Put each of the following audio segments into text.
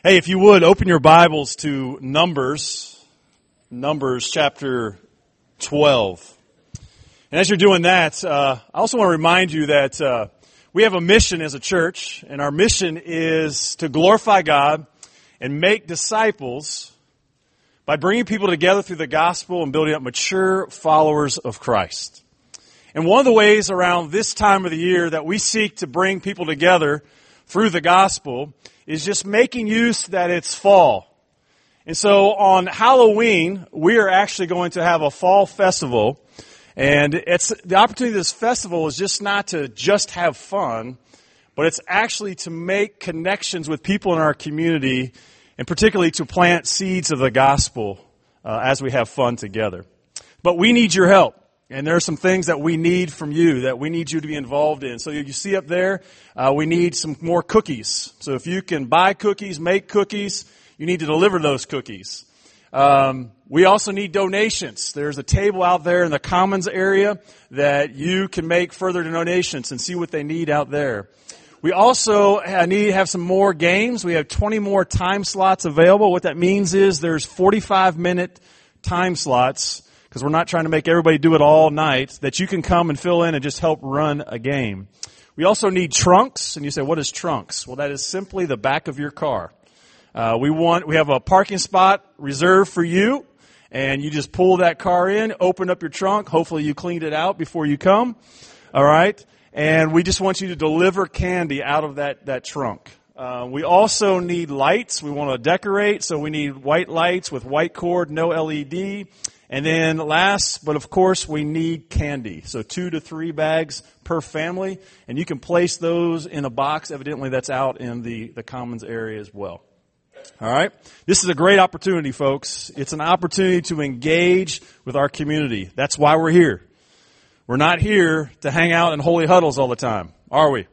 Hey, if you would, open your Bibles to Numbers chapter 12. And as you're doing that, I also want to remind you that we have a mission as a church, and our mission is to glorify God and make disciples by bringing people together through the gospel and building up mature followers of Christ. And one of the ways around this time of the year that we seek to bring people together through the gospel is just making use that it's fall. And so on Halloween, we are actually going to have a fall festival. And it's the opportunity of this festival is just not to just have fun, but it's actually to make connections with people in our community, and particularly to plant seeds of the gospel as we have fun together. But we need your help. And there are some things that we need from you, that we need you to be involved in. So you see up there, we need some more cookies. So if you can buy cookies, make cookies, you need to deliver those cookies. We also need donations. There's a table out there in the commons area that you can make further donations and see what they need out there. We also need to have some more games. We have 20 more time slots available. What that means is there's 45-minute time slots, because we're not trying to make everybody do it all night, that you can come and fill in and just help run a game. We also need trunks, and you say, what is trunks? Well, that is simply the back of your car. We have a parking spot reserved for you, and you just pull that car in, open up your trunk. Hopefully you cleaned it out before you come. All right? And we just want you to deliver candy out of that trunk. We also need lights. We want to decorate, so we need white lights with white cord, no LED. And then last, but of course, we need candy. So 2 to 3 bags per family. And you can place those in a box. Evidently, that's out in the commons area as well. All right? This is a great opportunity, folks. It's an opportunity to engage with our community. That's why we're here. We're not here to hang out in holy huddles all the time, are we?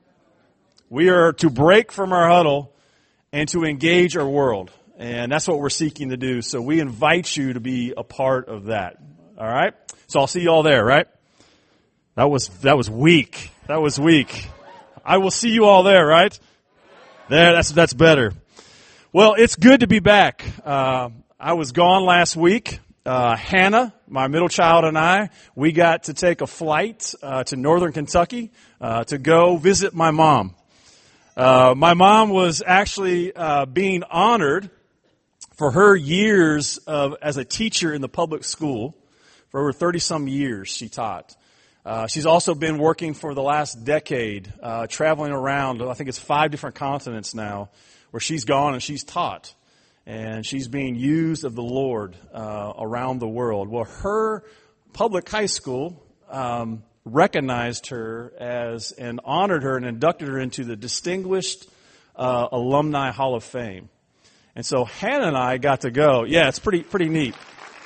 We are to break from our huddle and to engage our world. And that's what we're seeking to do. So we invite you to be a part of that. All right? So I'll see you all there, right? That was weak. That was weak. I will see you all there, right? There, that's better. Well, it's good to be back. I was gone last week. Hannah, my middle child, and I, we got to take a flight to northern Kentucky to go visit my mom. My mom was actually being honored for her years as a teacher in the public school. For over 30-some years she taught. She's also been working for the last decade, traveling around, I think it's 5 different continents now, where she's gone and she's taught. And she's being used of the Lord around the world. Well, her public high school recognized her as and honored her and inducted her into the Distinguished Alumni Hall of Fame. And so Hannah and I got to go. Yeah, it's pretty neat.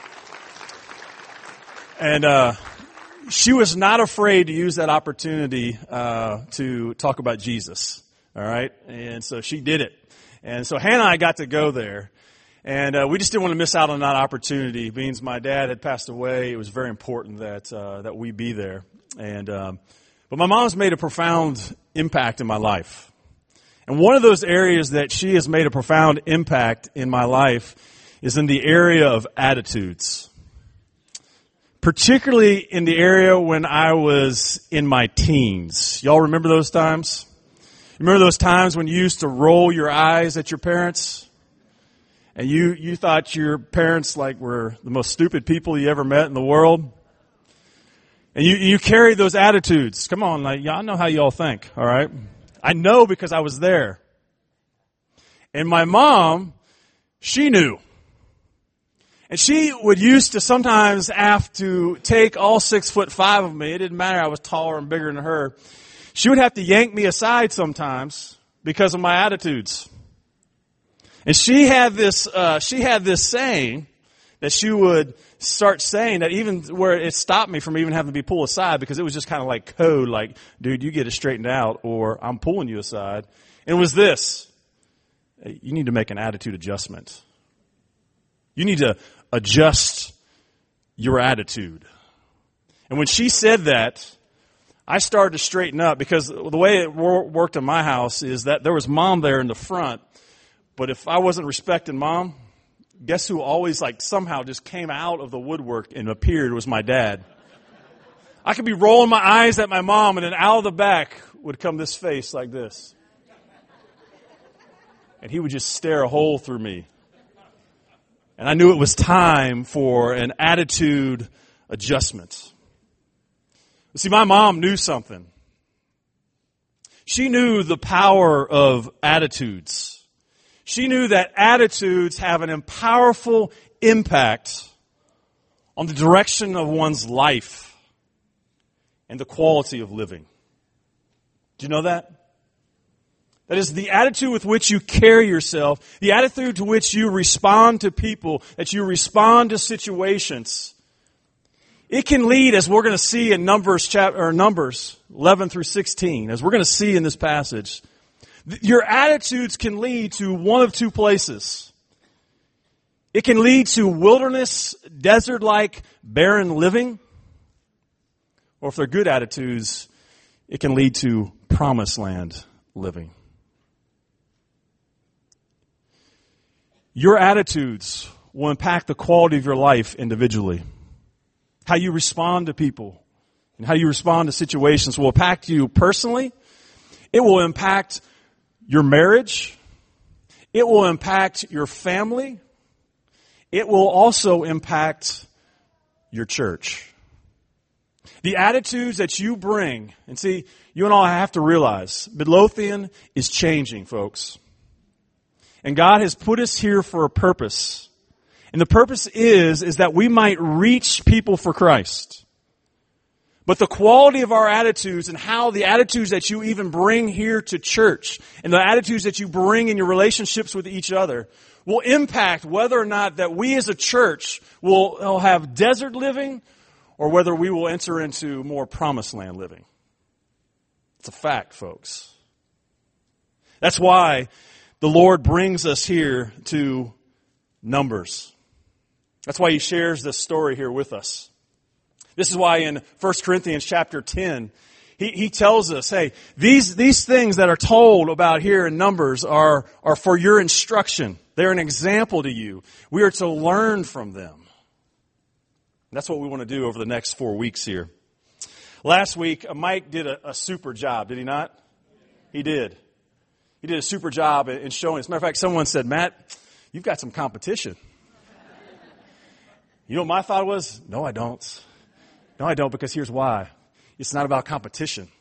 And she was not afraid to use that opportunity to talk about Jesus. All right? And so she did it. And so Hannah and I got to go there. And we just didn't want to miss out on that opportunity. Being my dad had passed away, it was very important that we be there. And but my mom's made a profound impact in my life. And one of those areas that she has made a profound impact in my life is in the area of attitudes. Particularly in the area when I was in my teens. Y'all remember those times? Remember those times when you used to roll your eyes at your parents? And you thought your parents were the most stupid people you ever met in the world? And you carried those attitudes. Come on, y'all know how y'all think, all right? I know because I was there. And my mom, she knew. And she would used to sometimes have to take all 6'5" of me. It didn't matter. I was taller and bigger than her. She would have to yank me aside sometimes because of my attitudes. And she had this saying that she would start saying that even where it stopped me from even having to be pulled aside, because it was just kind of like code, like, dude, you get it straightened out or I'm pulling you aside. And it was this: you need to make an attitude adjustment. You need to adjust your attitude. And when she said that, I started to straighten up, because the way it worked in my house is that there was mom there in the front, But if I wasn't respecting Mom, guess who always somehow just came out of the woodwork and appeared was my dad. I could be rolling my eyes at my mom, and then out of the back would come this face like this. And he would just stare a hole through me. And I knew it was time for an attitude adjustment. See, my mom knew something. She knew the power of attitudes. She knew that attitudes have an powerful impact on the direction of one's life and the quality of living. Do you know that? That is the attitude with which you carry yourself, the attitude to which you respond to people, that you respond to situations. It can lead, as we're going to see in Numbers 11 through 16, as we're going to see in this passage, your attitudes can lead to one of two places. It can lead to wilderness, desert-like, barren living, or if they're good attitudes, it can lead to promised land living. Your attitudes will impact the quality of your life individually. How you respond to people and how you respond to situations will impact you personally. It will impact your marriage. It will impact your family. It will also impact your church. The attitudes that you bring, and see, you and I have to realize, Midlothian is changing, folks. And God has put us here for a purpose. And the purpose is that we might reach people for Christ. But the quality of our attitudes and how the attitudes that you even bring here to church and the attitudes that you bring in your relationships with each other will impact whether or not that we as a church will have desert living or whether we will enter into more promised land living. It's a fact, folks. That's why the Lord brings us here to Numbers. That's why He shares this story here with us. This is why in 1 Corinthians chapter 10, He tells us, hey, these things that are told about here in Numbers are for your instruction. They're an example to you. We are to learn from them. And that's what we want to do over the next 4 weeks here. Last week, Mike did a super job, did he not? He did. He did a super job in showing. As a matter of fact, someone said, Matt, you've got some competition. You know what my thought was? No, I don't. No, I don't, because here's why. It's not about competition.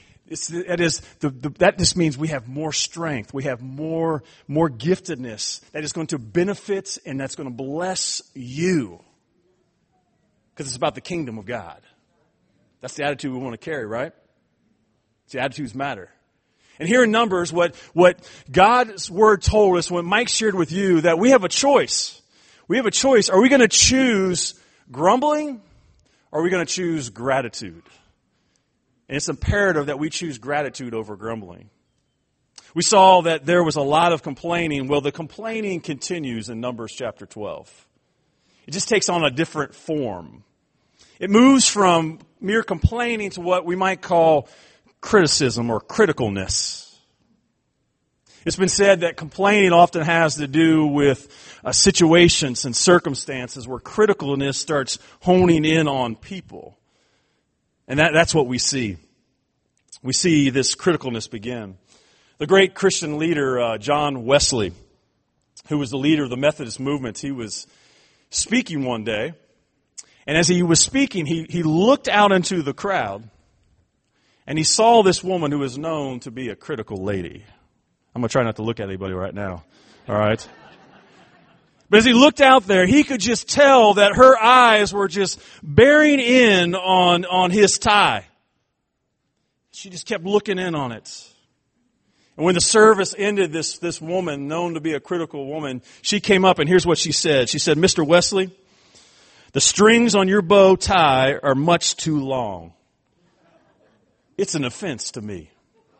That just means we have more strength. We have more giftedness that is going to benefit and that's going to bless you. Because it's about the kingdom of God. That's the attitude we want to carry, right? The attitudes matter. And here in Numbers, what God's Word told us, what Mike shared with you, that we have a choice. We have a choice. Are we going to choose grumbling or are we going to choose gratitude? And it's imperative that we choose gratitude over grumbling. We saw that there was a lot of complaining. Well, the complaining continues in Numbers chapter 12. It just takes on a different form. It moves from mere complaining to what we might call criticism or criticalness. It's been said that complaining often has to do with situations and circumstances where criticalness starts honing in on people. And that's what we see. We see this criticalness begin. The great Christian leader, John Wesley, who was the leader of the Methodist movement, he was speaking one day. And as he was speaking, he looked out into the crowd. And he saw this woman who is known to be a critical lady. I'm going to try not to look at anybody right now. All right? But as he looked out there, he could just tell that her eyes were just bearing in on his tie. She just kept looking in on it. And when the service ended, this woman, known to be a critical woman, she came up and here's what she said. She said, Mr. Wesley, the strings on your bow tie are much too long. It's an offense to me.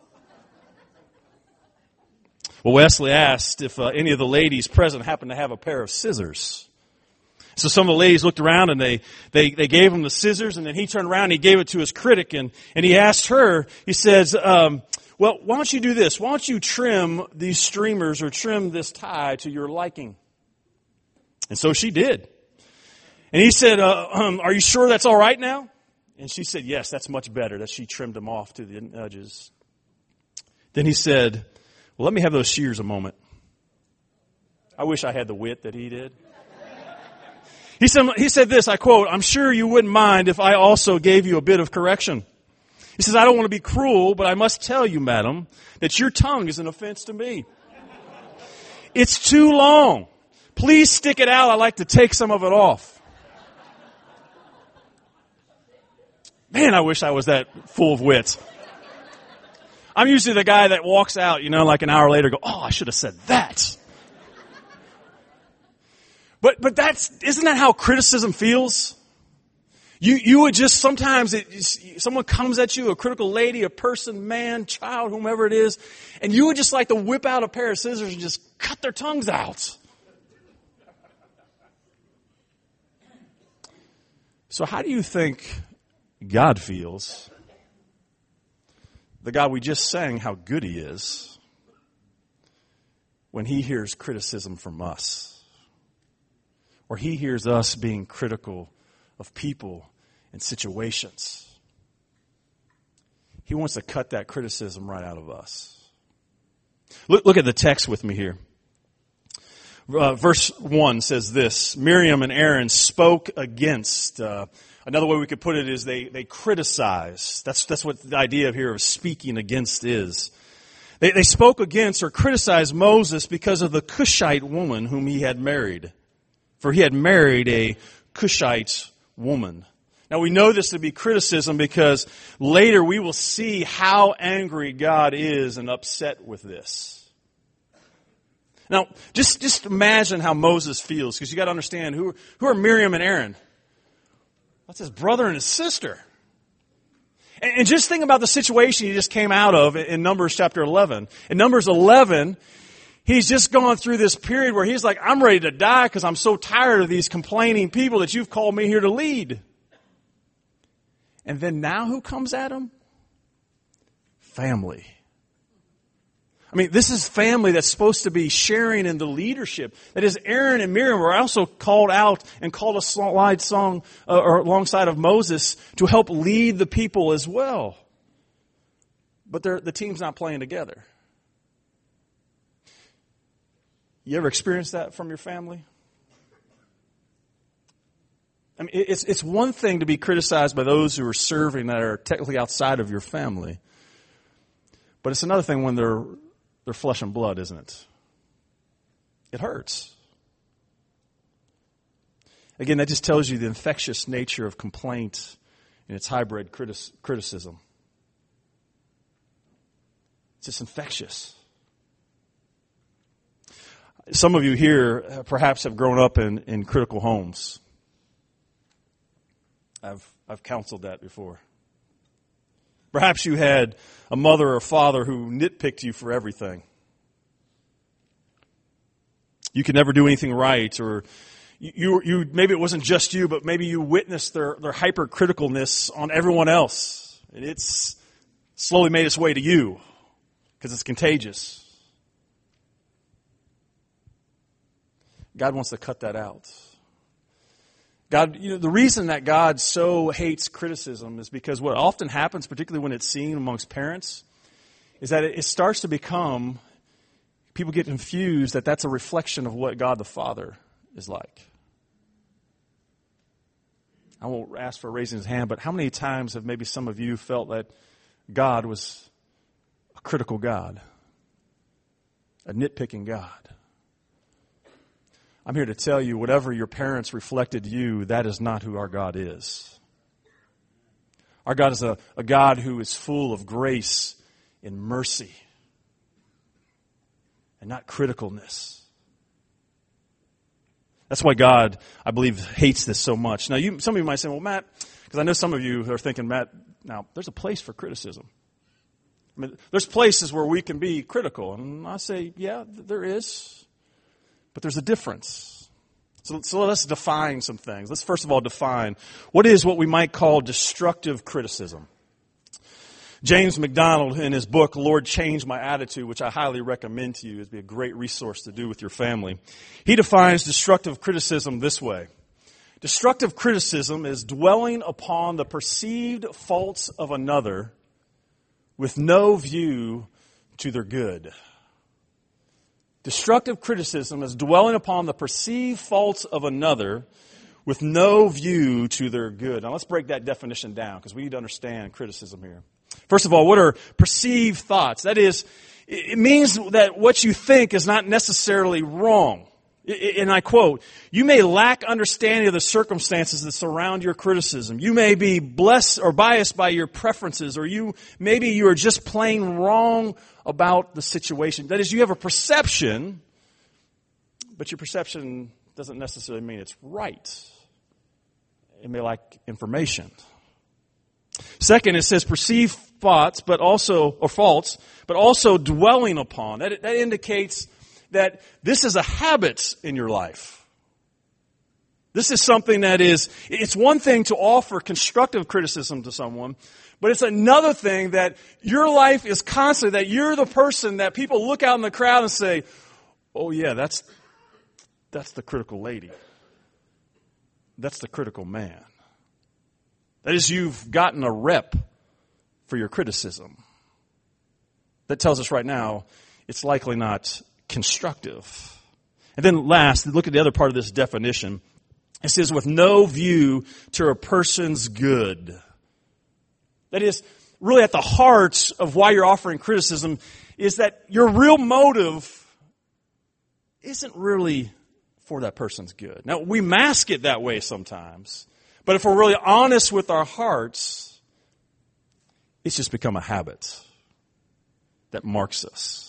Well, Wesley asked if any of the ladies present happened to have a pair of scissors. So some of the ladies looked around and they gave him the scissors, and then he turned around and he gave it to his critic, and he asked her, he says, Well, why don't you do this? Why don't you trim these streamers or trim this tie to your liking? And so she did. And he said, are you sure that's all right now? And she said, yes, that's much better, that she trimmed them off to the edges. Then he said, well, let me have those shears a moment. I wish I had the wit that he did. He said this, I quote, I'm sure you wouldn't mind if I also gave you a bit of correction. He says, I don't want to be cruel, but I must tell you, madam, that your tongue is an offense to me. It's too long. Please stick it out. I'd like to take some of it off. Man, I wish I was that full of wit. I'm usually the guy that walks out, like an hour later, go, oh, I should have said that. But isn't that how criticism feels? You would just sometimes, someone comes at you, a critical lady, a person, man, child, whomever it is, and you would just like to whip out a pair of scissors and just cut their tongues out. So how do you think God feels? The God we just sang how good he is when he hears criticism from us, or he hears us being critical of people and situations. He wants to cut that criticism right out of us. Look at the text with me here. Verse 1 says this, Miriam and Aaron spoke against. Another way we could put it is they criticized. That's what the idea here of speaking against is. They spoke against or criticized Moses because of the Cushite woman whom he had married. For he had married a Cushite woman. Now we know this to be criticism because later we will see how angry God is and upset with this. Now, just imagine how Moses feels, because you got to understand who are Miriam and Aaron. That's his brother and his sister. And just think about the situation he just came out of in Numbers chapter 11. In Numbers 11, he's just gone through this period where he's like, I'm ready to die because I'm so tired of these complaining people that you've called me here to lead. And then now who comes at him? Family. I mean, this is family that's supposed to be sharing in the leadership. That is, Aaron and Miriam were also called out and called alongside of Moses to help lead the people as well. But the team's not playing together. You ever experienced that from your family? I mean, it's one thing to be criticized by those who are serving that are technically outside of your family. But it's another thing when they're flesh and blood, isn't it? It hurts. Again, that just tells you the infectious nature of complaint and its hybrid criticism. It's just infectious. Some of you here perhaps have grown up in critical homes. I've counseled that before. Perhaps you had a mother or father who nitpicked you for everything. You could never do anything right, or you maybe it wasn't just you, but maybe you witnessed their hypercriticalness on everyone else, and it's slowly made its way to you because it's contagious. God wants to cut that out. God, the reason that God so hates criticism is because what often happens, particularly when it's seen amongst parents, is that it starts to become, people get confused that that's a reflection of what God the Father is like. I won't ask for raising his hand, but how many times have maybe some of you felt that God was a critical God, a nitpicking God? I'm here to tell you, whatever your parents reflected you, that is not who our God is. Our God is a God who is full of grace and mercy and not criticalness. That's why God, I believe, hates this so much. Now, some of you might say, well, Matt, because I know some of you are thinking, Matt, now, there's a place for criticism. I mean, there's places where we can be critical. And I say, yeah, there is. But there's a difference. So let's define some things. Let's first of all define what we might call destructive criticism. James MacDonald, in his book, Lord, Change My Attitude, which I highly recommend to you, it'd be a great resource to do with your family. He defines destructive criticism this way. Destructive criticism is dwelling upon the perceived faults of another with no view to their good. Destructive criticism is dwelling upon the perceived faults of another with no view to their good. Now let's break that definition down because we need to understand criticism here. First of all, what are perceived thoughts? That is, it means that what you think is not necessarily wrong. And I quote, you may lack understanding of the circumstances that surround your criticism. You may be blessed or biased by your preferences, or maybe you are just plain wrong about the situation. That is, you have a perception, but your perception doesn't necessarily mean it's right. It may lack information. Second, it says perceived thoughts, faults, but also dwelling upon. That indicates that this is a habit in your life. This is something it's one thing to offer constructive criticism to someone, but it's another thing that your life is constantly, that you're the person that people look out in the crowd and say, oh yeah, that's the critical lady. That's the critical man. That is, you've gotten a rep for your criticism. That tells us right now it's likely not constructive. And then last, look at the other part of this definition. It says, with no view to a person's good. That is, really at the heart of why you're offering criticism is that your real motive isn't really for that person's good. Now, we mask it that way sometimes, but if we're really honest with our hearts, it's just become a habit that marks us.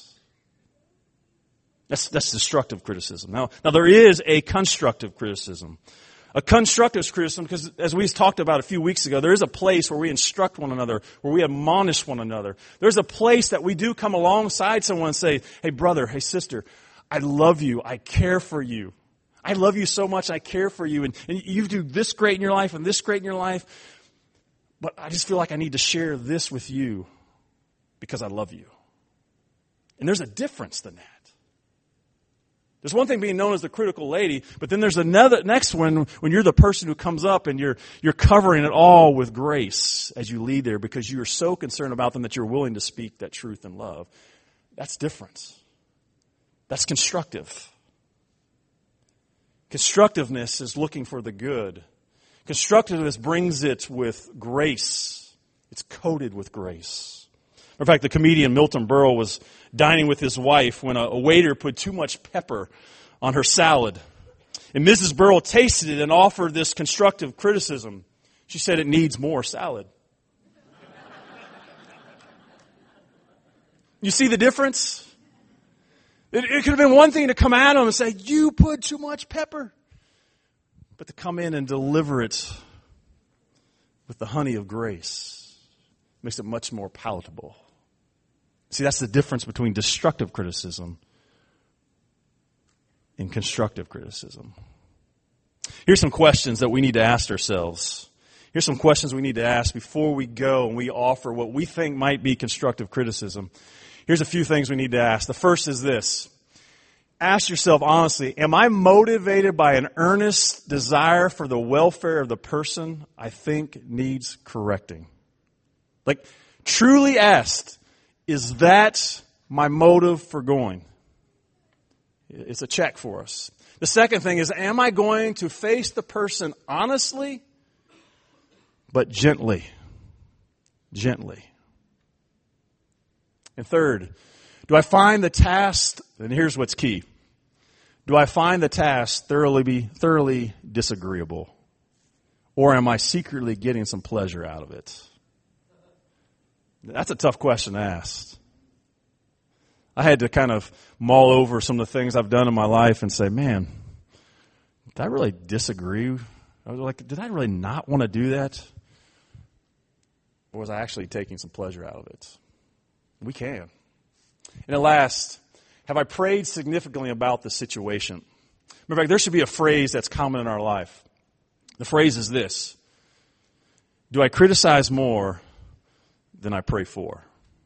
That's destructive criticism. Now there is a constructive criticism. A constructive criticism, because as we talked about a few weeks ago, there is a place where we instruct one another, where we admonish one another. There's a place that we do come alongside someone and say, hey brother, hey sister, I love you, I care for you. I love you so much, I care for you, and you do this great in your life and this great in your life, but I just feel like I need to share this with you because I love you. And there's a difference than that. There's one thing being known as the critical lady, but then there's another next one when you're the person who comes up and you're covering it all with grace as you lead there because you are so concerned about them that you're willing to speak that truth and love. That's different. That's constructive. Constructiveness is looking for the good. Constructiveness brings it with grace. It's coated with grace. In fact, the comedian Milton Berle was dining with his wife when a waiter put too much pepper on her salad. And Mrs. Berle tasted it and offered this constructive criticism. She said it needs more salad. You see the difference? It could have been one thing to come at him and say, you put too much pepper. But to come in and deliver it with the honey of grace makes it much more palatable. See, that's the difference between destructive criticism and constructive criticism. Here's some questions that we need to ask ourselves. Here's some questions we need to ask before we go and we offer what we think might be constructive criticism. Here's a few things we need to ask. The first is this. Ask yourself honestly, am I motivated by an earnest desire for the welfare of the person I think needs correcting? Like, truly asked, is that my motive for going? It's a check for us. The second thing is, am I going to face the person honestly, but gently? Gently. And third, do I find the task, and here's what's key, do I find the task thoroughly disagreeable? Or am I secretly getting some pleasure out of it? That's a tough question to ask. I had to kind of mull over some of the things I've done in my life and say, man, did I really disagree? I was like, did I really not want to do that? Or was I actually taking some pleasure out of it? We can. And at last, have I prayed significantly about the situation? Remember, there should be a phrase that's common in our life. The phrase is this: do I criticize more than I pray for?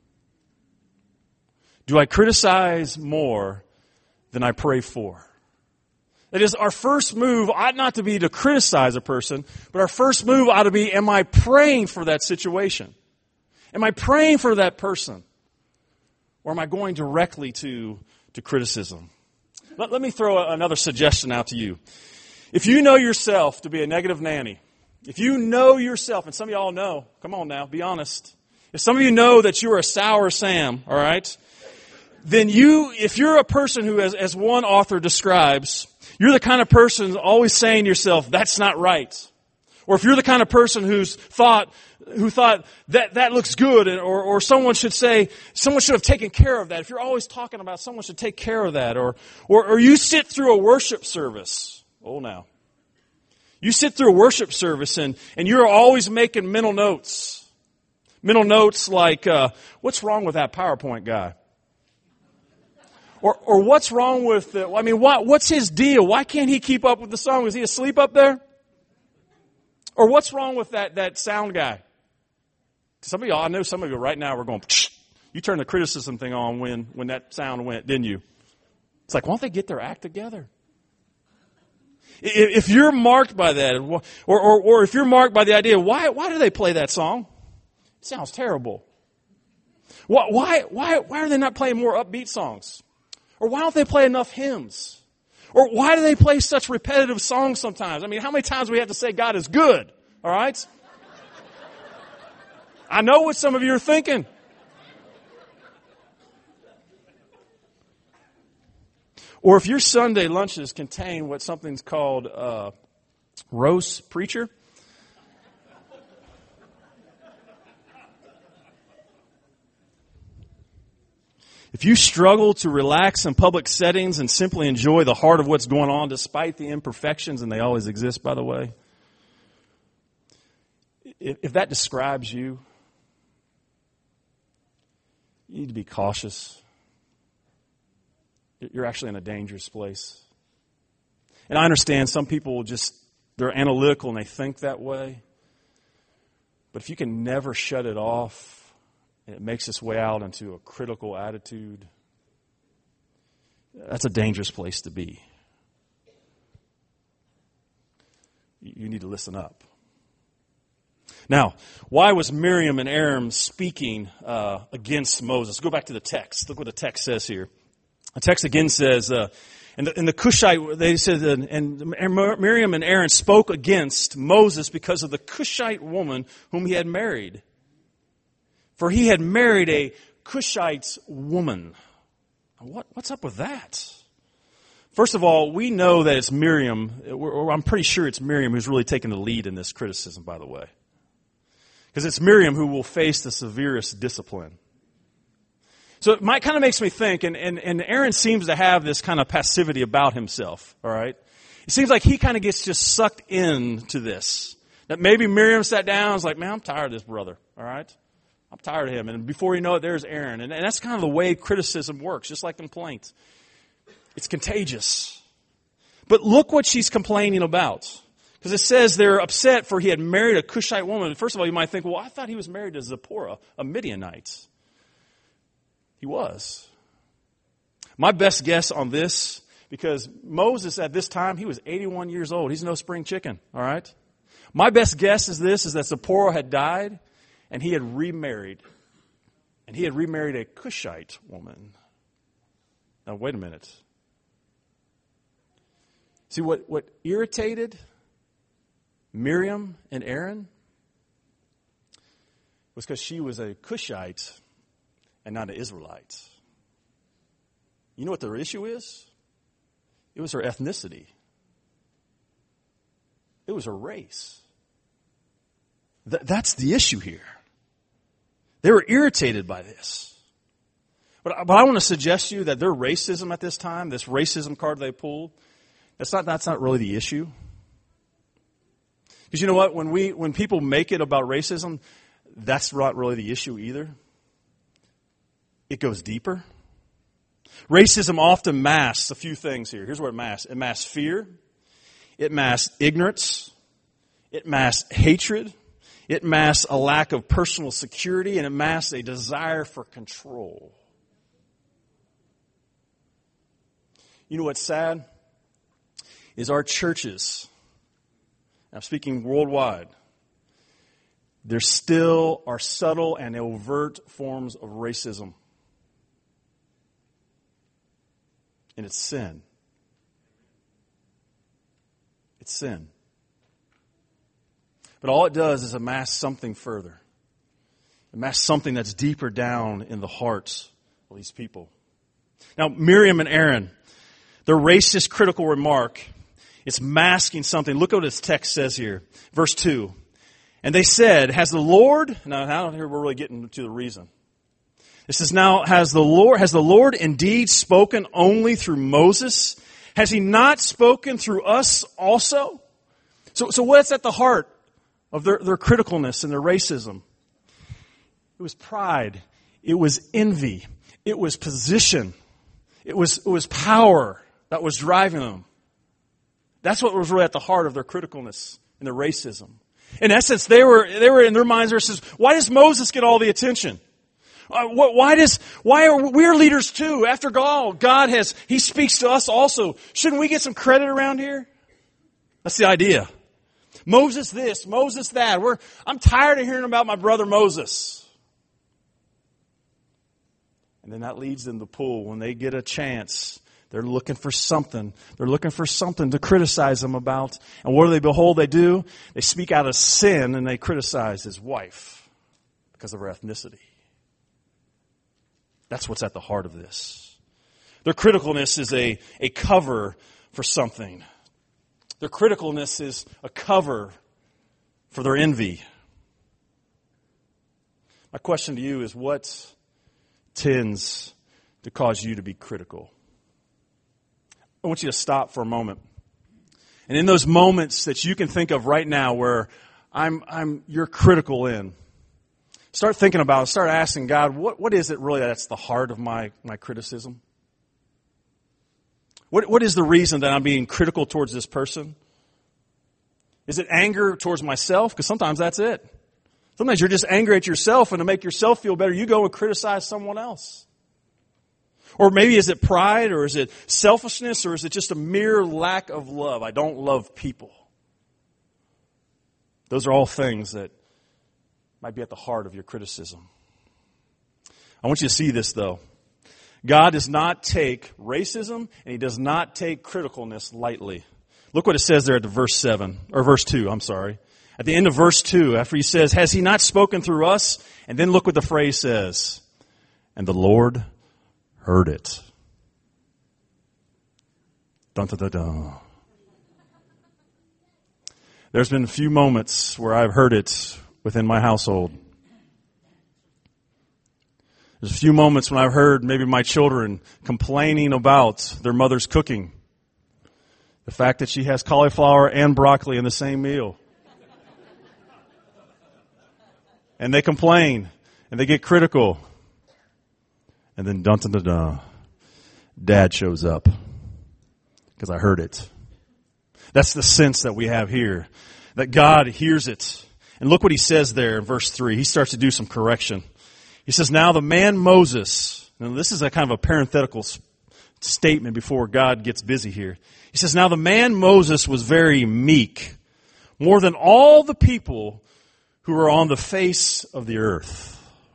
Do I criticize more than I pray for? That is, our first move ought not to be to criticize a person, but our first move ought to be, am I praying for that situation? Am I praying for that person? Or am I going directly to criticism? Let me throw another suggestion out to you. If you know yourself to be a negative nanny, if you know yourself, and some of y'all know, come on now, be honest. If some of you know that you are a sour Sam, all right, then if you're a person who, as one author describes, you're the kind of person always saying to yourself, that's not right. Or if you're the kind of person who thought that looks good, or someone should say, someone should have taken care of that. If you're always talking about someone should take care of that, or you sit through a worship service. Oh, now. You sit through a worship service and you're always making mental notes. Mental notes like, what's wrong with that PowerPoint guy? Or what's wrong with what's his deal? Why can't he keep up with the song? Is he asleep up there? Or what's wrong with that sound guy? Some of y'all, I know some of you right now are going, psh, you turned the criticism thing on when that sound went, didn't you? It's like, why don't they get their act together? If you're marked by that, or if you're marked by the idea, why do they play that song? It sounds terrible. Why are they not playing more upbeat songs? Or why don't they play enough hymns? Or why do they play such repetitive songs sometimes? I mean, how many times do we have to say God is good? All right? I know what some of you are thinking. Or if your Sunday lunches contain what something's called roast preacher. If you struggle to relax in public settings and simply enjoy the heart of what's going on despite the imperfections, and they always exist, by the way, if that describes you, you need to be cautious. You're actually in a dangerous place. And I understand some people they're analytical and they think that way. But if you can never shut it off, and it makes its way out into a critical attitude, that's a dangerous place to be. You need to listen up. Now, why was Miriam and Aaron speaking against Moses? Go back to the text. Look what the text says here. The text again says, and the Cushite, they said, and Miriam and Aaron spoke against Moses because of the Cushite woman whom he had married. For he had married a Cushite woman. What's up with that? First of all, we know that it's Miriam, or I'm pretty sure it's Miriam who's really taking the lead in this criticism, by the way. Because it's Miriam who will face the severest discipline. So it kind of makes me think, and Aaron seems to have this kind of passivity about himself, all right? It seems like he kind of gets just sucked into this. That maybe Miriam sat down and was like, man, I'm tired of this brother, all right? I'm tired of him. And before you know it, there's Aaron. And that's kind of the way criticism works, just like complaint. It's contagious. But look what she's complaining about. Because it says they're upset for he had married a Cushite woman. First of all, you might think, well, I thought he was married to Zipporah, a Midianite. He was. My best guess on this, because Moses at this time, he was 81 years old. He's no spring chicken, all right? My best guess is that Zipporah had died, and he had remarried. And he had remarried a Cushite woman. Now, wait a minute. See, what irritated Miriam and Aaron was because she was a Cushite and not an Israelite. You know what their issue is? It was her ethnicity. It was her race. That's the issue here. They were irritated by this. But I want to suggest to you that their racism at this time, this racism card they pulled, that's not really the issue. Because you know what? When people make it about racism, that's not really the issue either. It goes deeper. Racism often masks a few things here. Here's what it masks. It masks fear. It masks ignorance. It masks hatred. It masks a lack of personal security, and it masks a desire for control. You know what's sad? Is our churches, I'm speaking worldwide, there still are subtle and overt forms of racism. And it's sin. It's sin. But all it does is amass something further. Amass something that's deeper down in the hearts of these people. Now, Miriam and Aaron, their racist critical remark, it's masking something. Look at what this text says here. Verse 2. And they said, has the Lord, now here we're really getting to the reason. It says, now, has the Lord indeed spoken only through Moses? Has he not spoken through us also? So what's at the heart of their criticalness and their racism? It was pride. It was envy. It was position. It was power that was driving them. That's what was really at the heart of their criticalness and their racism. In essence, they were in their minds, they says, why does Moses get all the attention? Why are we leaders too? After all, he speaks to us also. Shouldn't we get some credit around here? That's the idea. Moses this, Moses that. I'm tired of hearing about my brother Moses. And then that leads them to pull. When they get a chance, they're looking for something. They're looking for something to criticize him about. And what do they behold? They do. They speak out of sin and they criticize his wife because of her ethnicity. That's what's at the heart of this. Their criticalness is a cover for something. Their criticalness is a cover for their envy. My question to you is, what tends to cause you to be critical? I want you to stop for a moment. And in those moments that you can think of right now where you're critical in, start thinking about it. Start asking God, what is it really that's the heart of my criticism? What is the reason that I'm being critical towards this person? Is it anger towards myself? Because sometimes that's it. Sometimes you're just angry at yourself, and to make yourself feel better, you go and criticize someone else. Or maybe is it pride, or is it selfishness, or is it just a mere lack of love? I don't love people. Those are all things that might be at the heart of your criticism. I want you to see this, though. God does not take racism, and He does not take criticalness lightly. Look what it says there at verse 2, I'm sorry. At the end of verse 2, after He says, has He not spoken through us? And then look what the phrase says. And the Lord heard it. Dun, dun, dun, dun. There's been a few moments where I've heard it within my household. There's a few moments when I've heard maybe my children complaining about their mother's cooking. The fact that she has cauliflower and broccoli in the same meal. And they complain, and they get critical. And then dun dun dun dun, Dad shows up because I heard it. That's the sense that we have here, that God hears it. And look what He says there in verse 3. He starts to do some correction. He says, now the man Moses, now this is a kind of a parenthetical statement before God gets busy here. He says, now the man Moses was very meek, more than all the people who are on the face of the earth.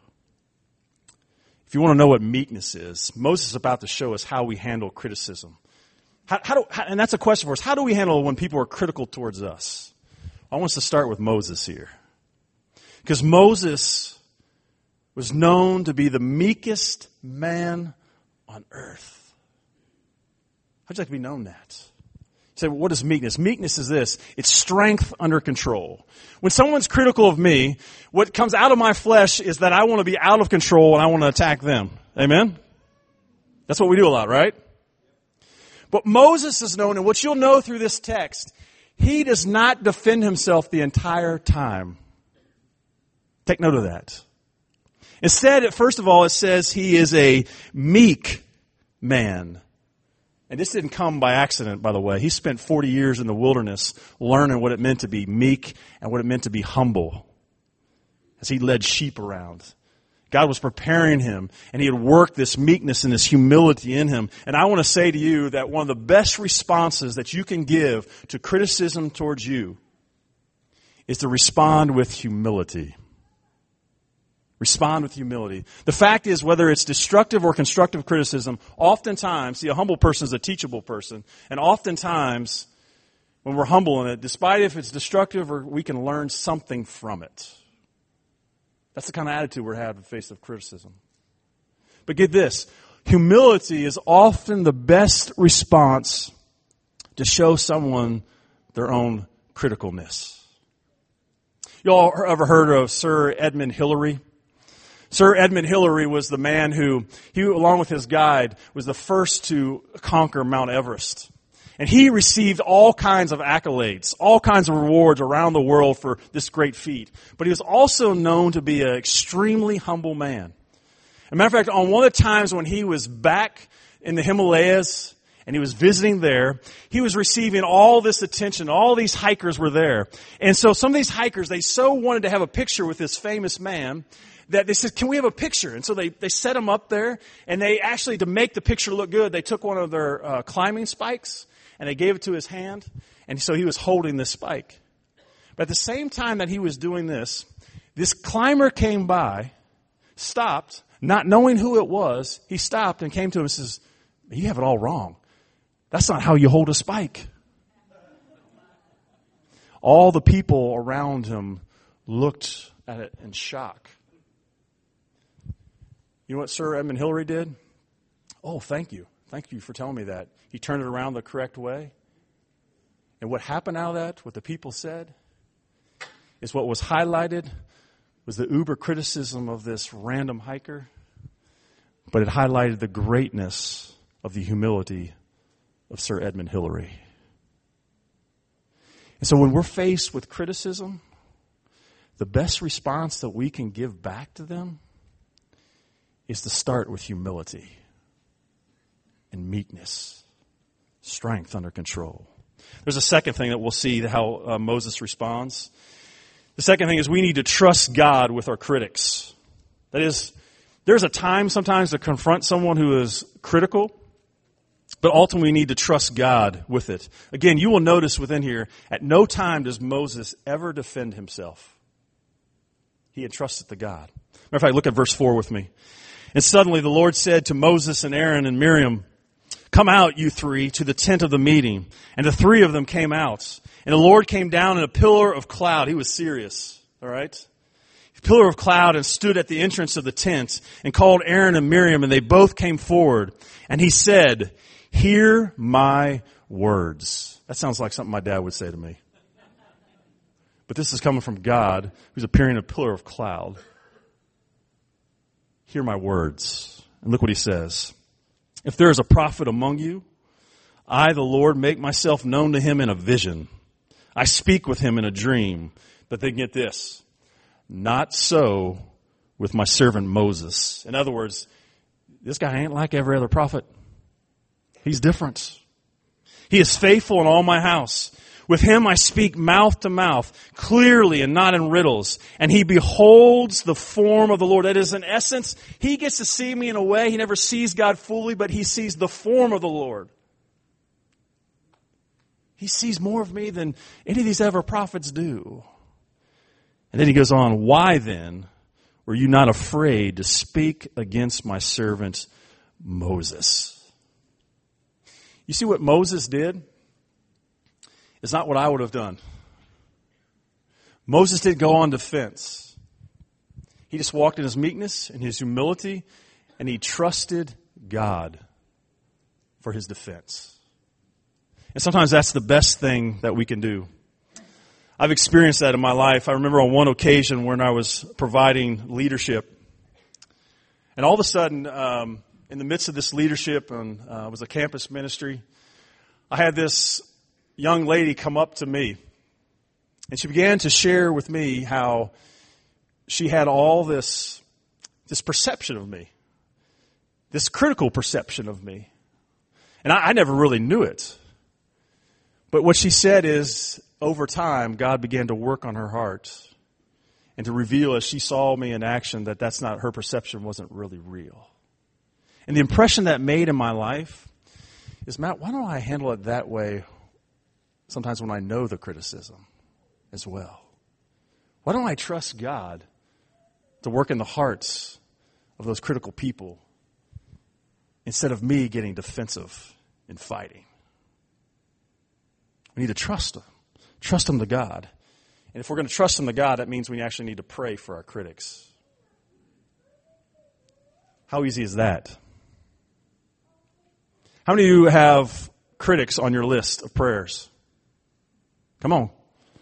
If you want to know what meekness is, Moses is about to show us how we handle criticism. And that's a question for us. How do we handle when people are critical towards us? I want us to start with Moses here. Because Moses was known to be the meekest man on earth. How'd you like to be known that? You say, well, what is meekness? Meekness is this. It's strength under control. When someone's critical of me, what comes out of my flesh is that I want to be out of control and I want to attack them. Amen? That's what we do a lot, right? But Moses is known, and what you'll know through this text, he does not defend himself the entire time. Take note of that. Instead, first of all, it says he is a meek man. And this didn't come by accident, by the way. He spent 40 years in the wilderness learning what it meant to be meek and what it meant to be humble. as he led sheep around. God was preparing him, and he had worked this meekness and this humility in him. And I want to say to you that one of the best responses that you can give to criticism towards you is to respond with humility. Respond with humility. The fact is, whether it's destructive or constructive criticism, oftentimes, see, a humble person is a teachable person, and oftentimes, when we're humble in it, despite if it's destructive, or we can learn something from it. That's the kind of attitude we're having in the face of criticism. But get this, humility is often the best response to show someone their own criticalness. You all ever heard of Sir Edmund Hillary? Sir Edmund Hillary was the man who, along with his guide, was the first to conquer Mount Everest. And he received all kinds of accolades, all kinds of rewards around the world for this great feat. But he was also known to be an extremely humble man. As a matter of fact, on one of the times when he was back in the Himalayas and he was visiting there, he was receiving all this attention. All these hikers were there. And so some of these hikers, they so wanted to have a picture with this famous man that they said, can we have a picture? And so they set him up there, and they actually, to make the picture look good, they took one of their climbing spikes, and they gave it to his hand, and so he was holding this spike. But at the same time that he was doing this climber came by, stopped, not knowing who it was. He stopped and came to him and says, you have it all wrong. That's not how you hold a spike. All the people around him looked at it in shock. You know what Sir Edmund Hillary did? Oh, thank you. Thank you for telling me that. He turned it around the correct way. And what happened out of that, what the people said, is what was highlighted was the uber criticism of this random hiker, but it highlighted the greatness of the humility of Sir Edmund Hillary. And so when we're faced with criticism, the best response that we can give back to them is to start with humility and meekness, strength under control. There's a second thing that we'll see how Moses responds. The second thing is we need to trust God with our critics. That is, there's a time sometimes to confront someone who is critical, but ultimately we need to trust God with it. Again, you will notice within here, at no time does Moses ever defend himself. He entrusted to God. Matter of fact, look at verse 4 with me. And suddenly the Lord said to Moses and Aaron and Miriam, come out, you three, to the tent of the meeting. And the three of them came out. And the Lord came down in a pillar of cloud. He was serious, all right? A pillar of cloud, and stood at the entrance of the tent and called Aaron and Miriam, and they both came forward. And he said, hear my words. That sounds like something my dad would say to me. But this is coming from God, who's appearing in a pillar of cloud. Hear my words. And look what he says. If there is a prophet among you, I, the Lord, make myself known to him in a vision. I speak with him in a dream. But then get this. Not so with my servant Moses. In other words, this guy ain't like every other prophet. He's different. He is faithful in all my house. With him I speak mouth to mouth, clearly and not in riddles. And he beholds the form of the Lord. That is, in essence, he gets to see me in a way. He never sees God fully, but he sees the form of the Lord. He sees more of me than any of these ever prophets do. And then he goes on, why then were you not afraid to speak against my servant Moses? You see what Moses did? It's not what I would have done. Moses didn't go on defense. He just walked in his meekness and his humility, and he trusted God for his defense. And sometimes that's the best thing that we can do. I've experienced that in my life. I remember on one occasion when I was providing leadership, and all of a sudden, in the midst of this leadership, and it was a campus ministry, I had this young lady come up to me, and she began to share with me how she had all this perception of me, this critical perception of me. And I never really knew it. But what she said is, over time, God began to work on her heart. and to reveal as she saw me in action that that's not, her perception wasn't really real. And the impression that made in my life is, Matt, why don't I handle it that way sometimes when I know the criticism as well? Why don't I trust God to work in the hearts of those critical people instead of me getting defensive and fighting? We need to trust them. Trust them to God. And if we're going to trust them to God, that means we actually need to pray for our critics. How easy is that? How many of you have critics on your list of prayers? Come on.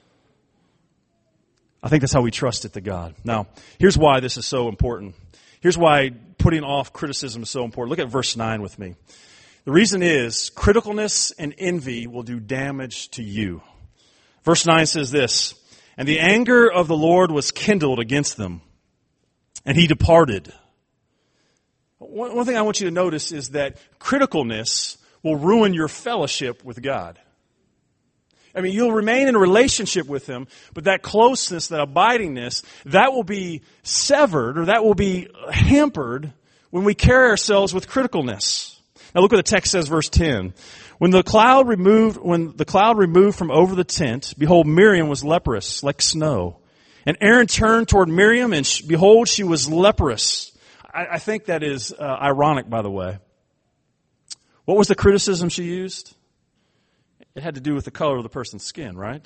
I think that's how we trust it to God. Now, here's why this is so important. Here's why putting off criticism is so important. Look at verse 9 with me. The reason is criticalness and envy will do damage to you. Verse 9 says this, and the anger of the Lord was kindled against them, and he departed. One thing I want you to notice is that criticalness will ruin your fellowship with God. I mean, you'll remain in a relationship with Him, but that closeness, that abidingness, that will be severed or that will be hampered when we carry ourselves with criticalness. Now look what the text says, verse 10. When the cloud removed from over the tent, behold, Miriam was leprous like snow. And Aaron turned toward Miriam, and behold, she was leprous. I think that is ironic, by the way. What was the criticism she used? It had to do with the color of the person's skin, right?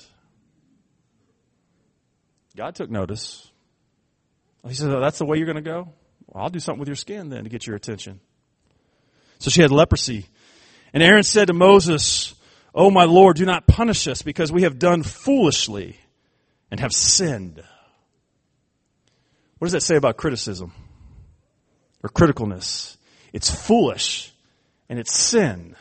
God took notice. He said, oh, that's the way you're going to go? Well, I'll do something with your skin then to get your attention. So she had leprosy. And Aaron said to Moses, oh, my Lord, do not punish us because we have done foolishly and have sinned. What does that say about criticism or criticalness? It's foolish and it's sin.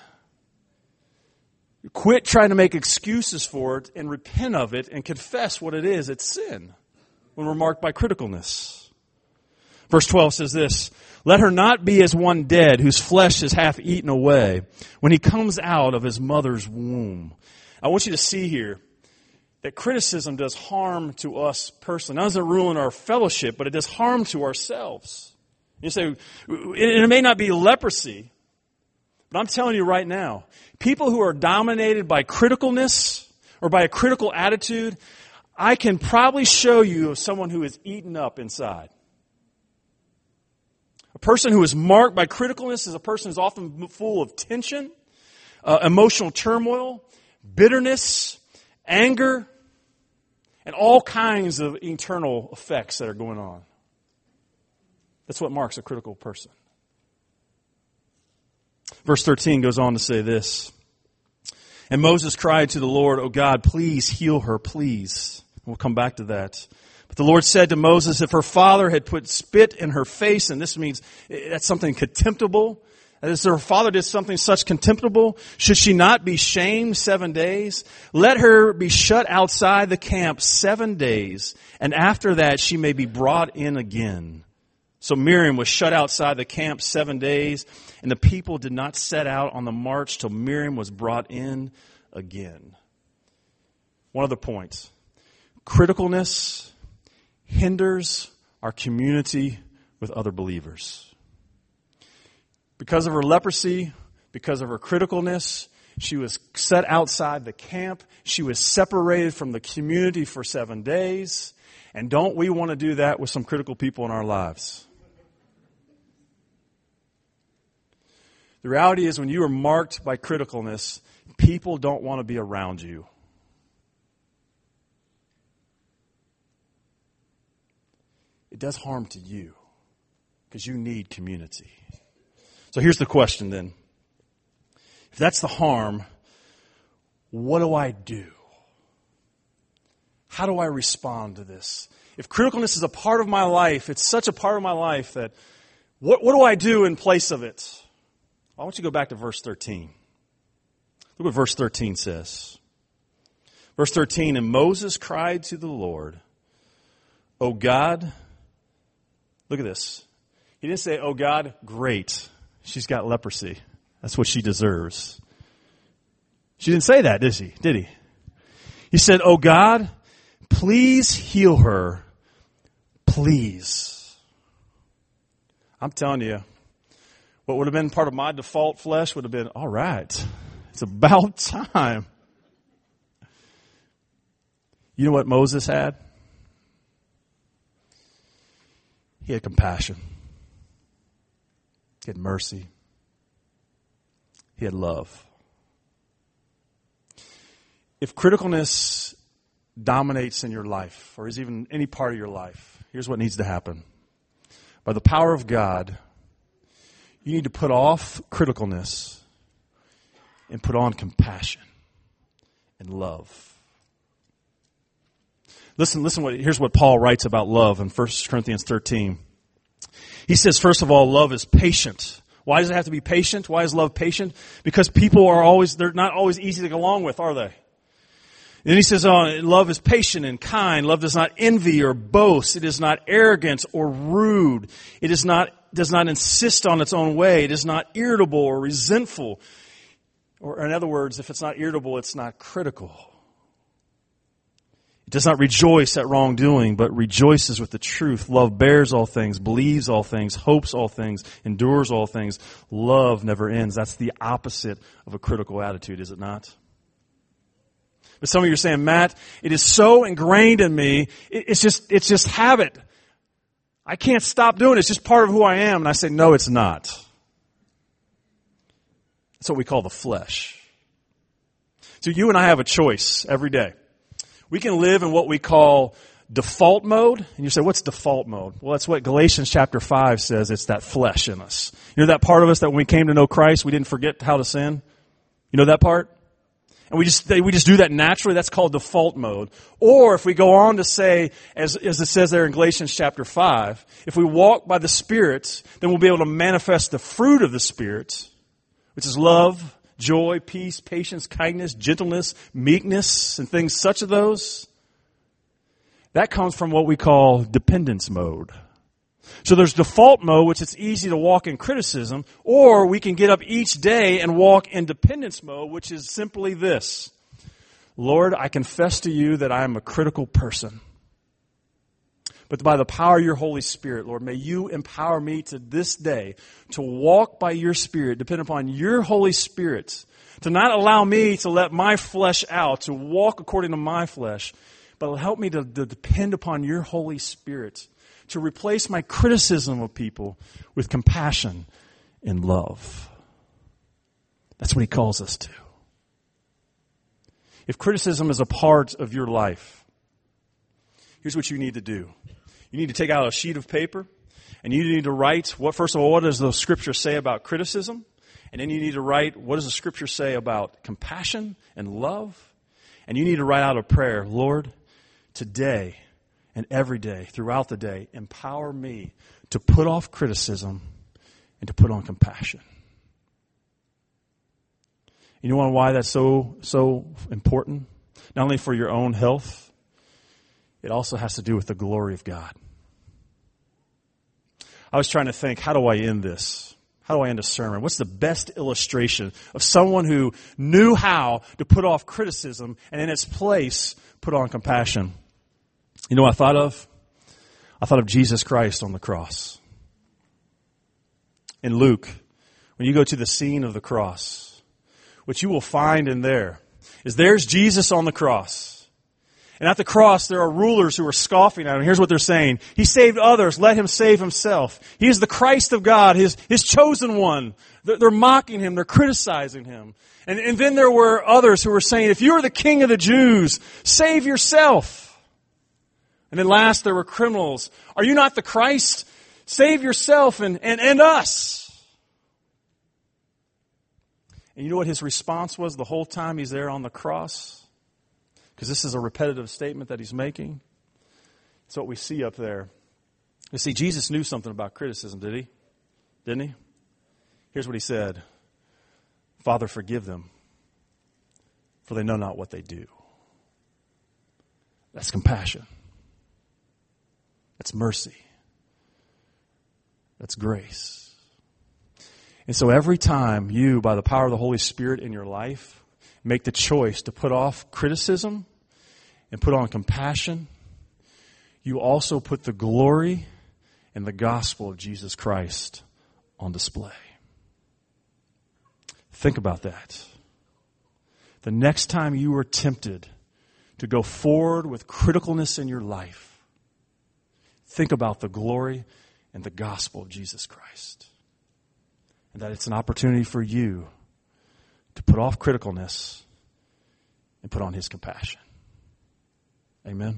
Quit trying to make excuses for it and repent of it and confess what it is. It's sin when we're marked by criticalness. Verse 12 says this, let her not be as one dead whose flesh is half eaten away when he comes out of his mother's womb. I want you to see here that criticism does harm to us personally. Not doesn't ruin our fellowship, but it does harm to ourselves. You say, it may not be leprosy, but I'm telling you right now, people who are dominated by criticalness or by a critical attitude, I can probably show you someone who is eaten up inside. A person who is marked by criticalness is a person who's often full of tension, emotional turmoil, bitterness, anger, and all kinds of internal effects that are going on. That's what marks a critical person. Verse 13 goes on to say this. And Moses cried to the Lord, O God, please heal her, please. We'll come back to that. But the Lord said to Moses, if her father had put spit in her face, and this means that's something contemptible, as her father did something such contemptible, should she not be shamed 7 days? Let her be shut outside the camp 7 days, and after that she may be brought in again. So Miriam was shut outside the camp 7 days, and the people did not set out on the march till Miriam was brought in again. One other point. Criticalness hinders our community with other believers. Because of her leprosy, because of her criticalness, she was set outside the camp. She was separated from the community for 7 days. And don't we want to do that with some critical people in our lives? The reality is when you are marked by criticalness, people don't want to be around you. It does harm to you because you need community. So here's the question then. If that's the harm, what do I do? How do I respond to this? If criticalness is a part of my life, it's such a part of my life that what do I do in place of it? I want you to go back to verse 13. Look what verse 13 says. Verse 13, and Moses cried to the Lord, O God, look at this. He didn't say, oh God, great. She's got leprosy. That's what she deserves. She didn't say that, did she? Did he? He said, oh God, please heal her, please. I'm telling you, what would have been part of my default flesh would have been, all right, it's about time. You know what Moses had? He had compassion. He had mercy. He had love. If criticalness dominates in your life, or is even any part of your life, here's what needs to happen. By the power of God, you need to put off criticalness and put on compassion and love. Listen, here's what Paul writes about love in 1 Corinthians 13. He says, first of all, love is patient. Why does it have to be patient? Why is love patient? Because people they're not always easy to get along with, are they? Then he says, love is patient and kind. Love does not envy or boast. It is not arrogant or rude. It does not insist on its own way. It is not irritable or resentful. Or in other words, if it's not irritable, it's not critical. It does not rejoice at wrongdoing, but rejoices with the truth. Love bears all things, believes all things, hopes all things, endures all things. Love never ends. That's the opposite of a critical attitude, is it not? But some of you are saying, Matt, it is so ingrained in me, it's just habit. I can't stop doing it. It's just part of who I am. And I say, no, it's not. That's what we call the flesh. So you and I have a choice every day. We can live in what we call default mode. And you say, what's default mode? Well, that's what Galatians chapter 5 says. It's that flesh in us. You know that part of us that when we came to know Christ, we didn't forget how to sin? You know that part? And we just do that naturally. That's called default mode. Or if we go on to say, as it says there in Galatians chapter 5, if we walk by the Spirit, then we'll be able to manifest the fruit of the Spirit, which is love, joy, peace, patience, kindness, gentleness, meekness, and things such as those. That comes from what we call dependence mode. So there's default mode, which it's easy to walk in criticism, or we can get up each day and walk in dependence mode, which is simply this. Lord, I confess to you that I am a critical person. But by the power of your Holy Spirit, Lord, may you empower me to this day to walk by your Spirit, depend upon your Holy Spirit, to not allow me to let my flesh out, to walk according to my flesh, but help me to depend upon your Holy Spirit, to replace my criticism of people with compassion and love. That's what he calls us to. If criticism is a part of your life, here's what you need to do. You need to take out a sheet of paper, and you need to write, first of all, what does the Scripture say about criticism? And then you need to write, what does the Scripture say about compassion and love? And you need to write out a prayer. Lord, today and every day, throughout the day, empower me to put off criticism and to put on compassion. You know why that's so important? Not only for your own health, it also has to do with the glory of God. I was trying to think, how do I end this? How do I end a sermon? What's the best illustration of someone who knew how to put off criticism and in its place put on compassion? You know what I thought of? I thought of Jesus Christ on the cross. In Luke, when you go to the scene of the cross, what you will find in there is there's Jesus on the cross. And at the cross, there are rulers who are scoffing at him. Here's what they're saying. He saved others. Let him save himself. He is the Christ of God, his chosen one. They're mocking him. They're criticizing him. And then there were others who were saying, if you are the king of the Jews, save yourself. And then last, there were criminals. Are you not the Christ? Save yourself and us. And you know what his response was the whole time he's there on the cross? Because this is a repetitive statement that he's making. It's what we see up there. You see, Jesus knew something about criticism, did he? Didn't he? Here's what he said. Father, forgive them, for they know not what they do. That's compassion. That's mercy. That's grace. And so every time you, by the power of the Holy Spirit in your life, make the choice to put off criticism and put on compassion, you also put the glory and the gospel of Jesus Christ on display. Think about that. The next time you are tempted to go forward with criticalness in your life, think about the glory and the gospel of Jesus Christ. And that it's an opportunity for you to put off criticalness and put on His compassion. Amen.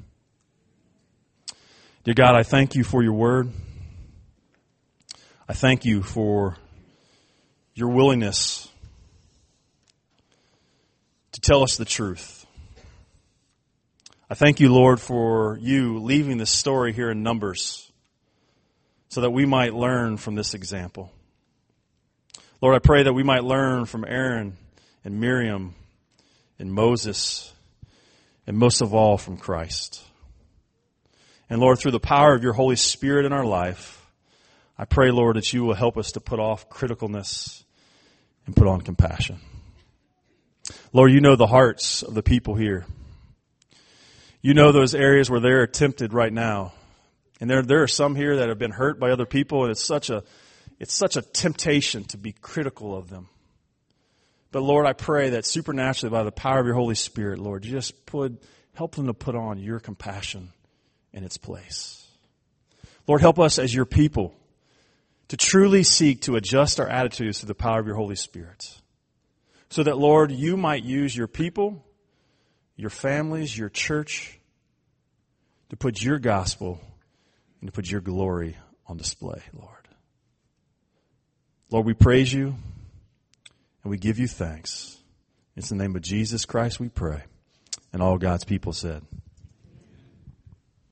Dear God, I thank you for your word. I thank you for your willingness to tell us the truth. I thank you, Lord, for you leaving this story here in Numbers so that we might learn from this example. Lord, I pray that we might learn from Aaron and Miriam and Moses, and most of all from Christ. And Lord, through the power of your Holy Spirit in our life, I pray, Lord, that you will help us to put off criticalness and put on compassion. Lord, you know the hearts of the people here. You know those areas where they're tempted right now. And there are some here that have been hurt by other people, and it's such a temptation to be critical of them. But Lord, I pray that supernaturally by the power of your Holy Spirit, Lord, you just help them to put on your compassion in its place. Lord, help us as your people to truly seek to adjust our attitudes to the power of your Holy Spirit. So that, Lord, you might use your people, your families, your church, to put your gospel and to put your glory on display, Lord. Lord, we praise you and we give you thanks. It's in the name of Jesus Christ we pray. And all God's people said,